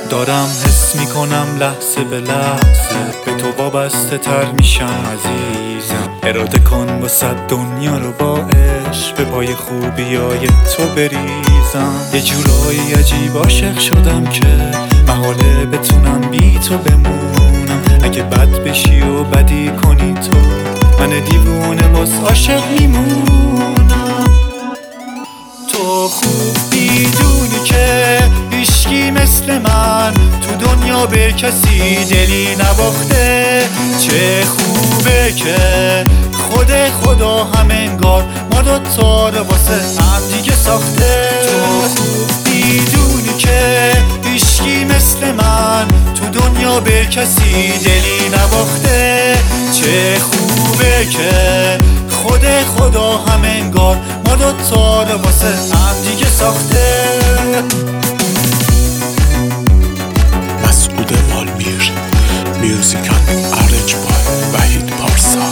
دارم حس میکنم لحظه به لحظه به تو وابسته تر میشم عزیزم. اراده کن واسه دنیا رو با عشق به پای خوبیای تو بریزم. یه جورایی عجیب عاشق شدم که محاله بتونم بی تو بمونم. اگه بد بشی و بدی کنی تو من دیوونه باز عاشق میمونم. تو خوب میدونی که هیچکی مثل من تو دنیا به کسی دلی نباخته. چه خوبه که خدا هم انگار ما دوتا رو واسه هم دیگه ساخته. تو خوب میدونی که هیچکی مثل من تو دنیا به کسی دلی نباخته. چه خوبه که خدا هم انگار ما دوتا رو واسه هم دیگه ساخته. مسعود والمیر میوزیکال ارنج بای وحید پارسا.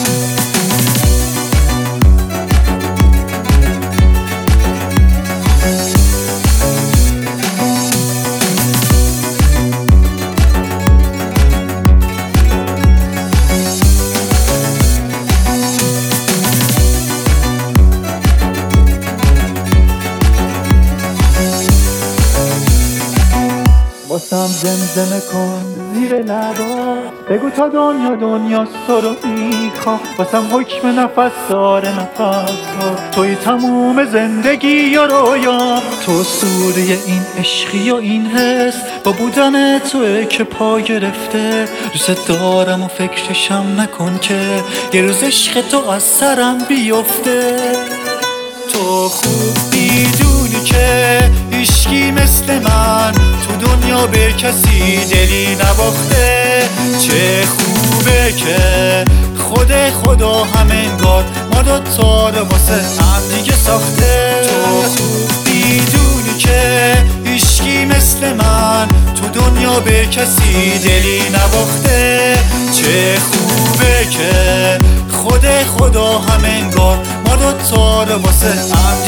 واسم زمزمه کن زیر لبا بگو تا دنیا سرو میخوا. واسم حکم نفس داره نفس ها توی تموم زندگی و رویام. تو سوره این عشقی و این حس با بودن توه که پا گرفته. دوست دارم و فکرشم نکن که یه روز عشق تو از سرم بیفته. تو خوب میدونی که هیچکی مثل من تو دنیا به کسی دلی نباخته. چه خوبه که خدا هم انگار ما دوتا رو واسه هم دیگه ساخته. تو خوب میدونی که هیچکی مثل من تو دنیا به کسی دلی نباخته. چه خوبه که خدا هم انگار ما دوتا رو واسه هم